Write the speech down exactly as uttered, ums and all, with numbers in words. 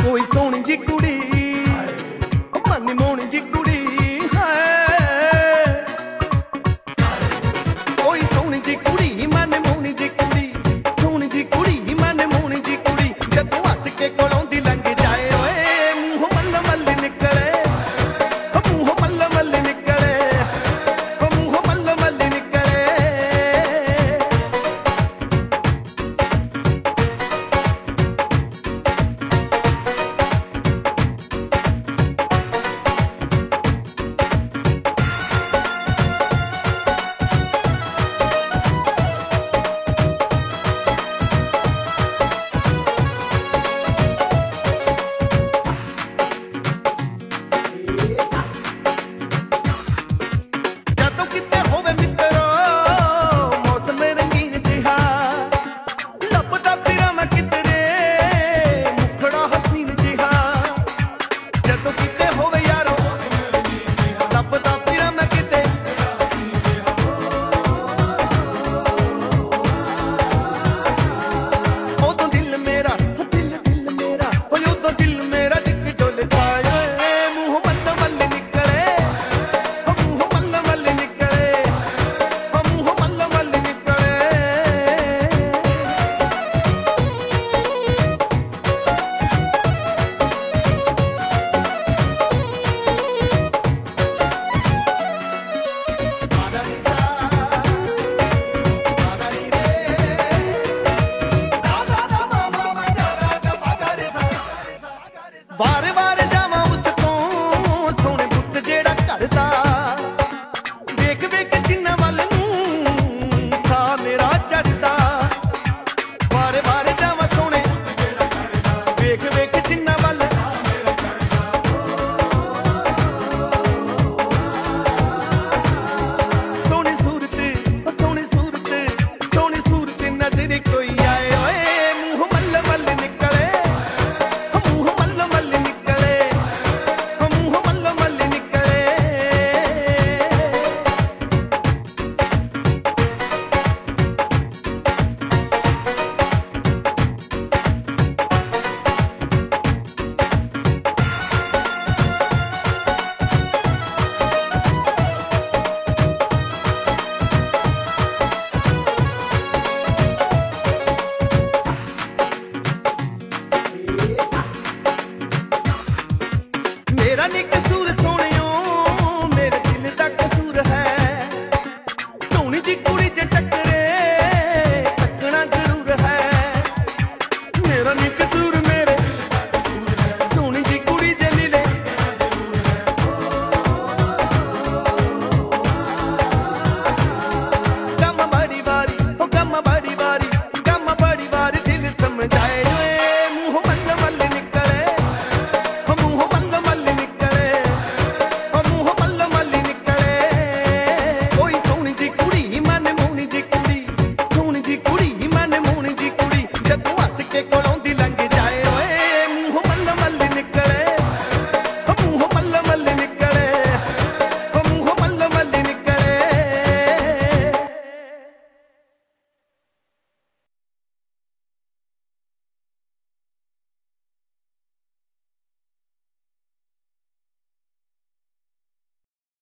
कोई सोहनी जी कुड़ी मन मोहनी जी कुड़ी है कोई सोहनी जी कुड़ी मन मोहनी जी कुड़ी सोहनी जी कुड़ी मन मोहनी जी कुड़ी जदों हट के कोलों दी लंघ जाए ओए मूंह मल मल निकले मूंह मल मल निकले मूंह मल मल निकले बार बार जावां उत्तों सोहणे पुत्त जेड़ा करदा वेख वेख जिन्ना वल नूं सा मेरा चढ़दा बार बार जावां सोहणे वेख वेख जिन्ना वल सोहनी सूरत सोहनी सूरत सोहनी सूरत नजर कोई